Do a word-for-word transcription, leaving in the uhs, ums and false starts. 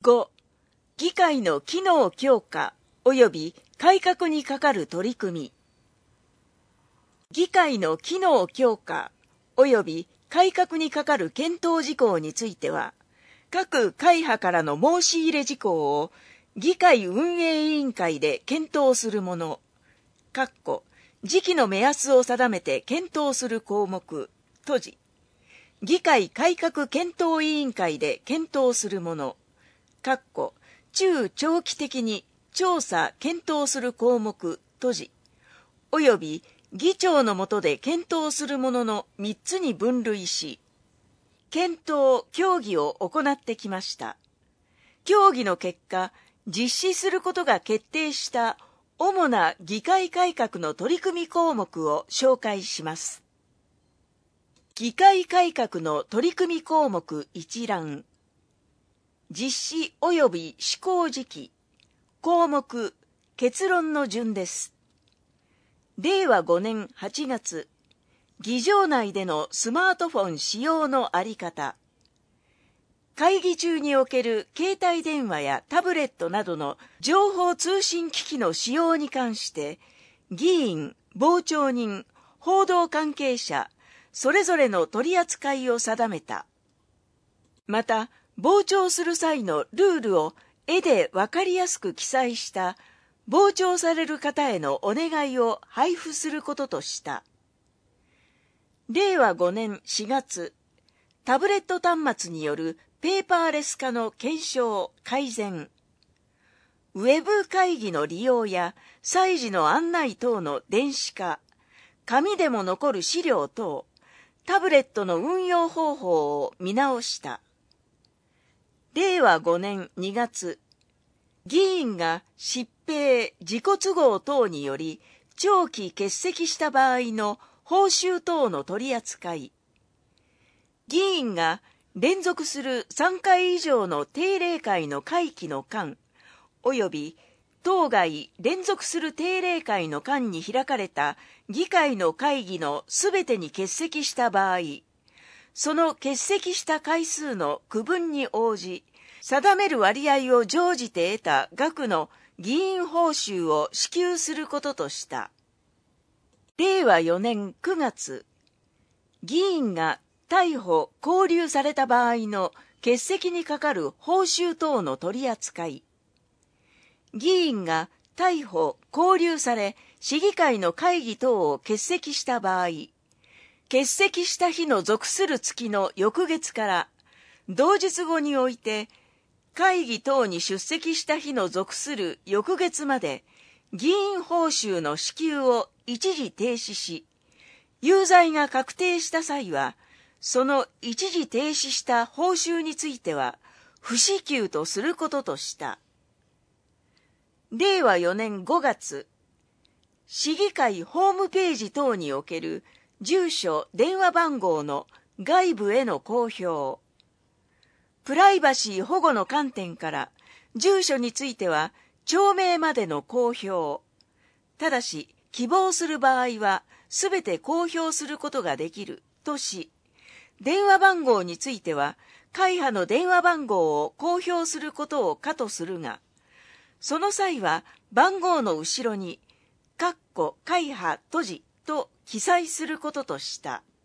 ご、議会の機能強化及び改革に係る取り組み。議会の機能強化及び改革に係る検討事項については、各会派からの申し入れ事項を議会運営委員会で検討するもの、時期の目安を定めて検討する項目、閉じ、議会改革検討委員会で検討するもの、中長期的に調査検討する項目、閉じ、および議長の下で検討するもののみっつに分類し、検討・協議を行ってきました。協議の結果、実施することが決定した主な議会改革の取り組み項目を紹介します。議会改革の取り組み項目一覧。実施及び施行時期、項目、結論の順です。れいわごねんはちがつ、議場内でのスマートフォン使用のあり方。会議中における携帯電話やタブレットなどの情報通信機器の使用に関して、議員、傍聴人、報道関係者、それぞれの取り扱いを定めた。また、傍聴する際のルールを絵でわかりやすく記載した傍聴される方へのお願いを配布することとした。れいわごねんしがつ、タブレット端末によるペーパーレス化の検証・改善。ウェブ会議の利用や歳時の案内等の電子化、紙でも残る資料等、タブレットの運用方法を見直した。れいわごねんにがつ、議員が疾病、自己都合等により長期欠席した場合の報酬等の取り扱い。議員が連続するさんかい以上の定例会の会期の間、および当該連続する定例会の間に開かれた議会の会議のすべてに欠席した場合、その欠席した回数の区分に応じ、定める割合を乗じて得た額の議員報酬を支給することとした。れいわよねんくがつ、議員が逮捕・拘留された場合の欠席にかかる報酬等の取り扱い。議員が逮捕・拘留され、市議会の会議等を欠席した場合、欠席した日の属する月の翌月から同日後において会議等に出席した日の属する翌月まで議員報酬の支給を一時停止し、有罪が確定した際はその一時停止した報酬については不支給とすることとした。れいわよねんごがつ、市議会ホームページ等における住所・電話番号の外部への公表。プライバシー保護の観点から住所については町名までの公表。ただし希望する場合はすべて公表することができるとし、電話番号については会派の電話番号を公表することを可とするが、その際は番号の後ろに会派閉じと記載することとした。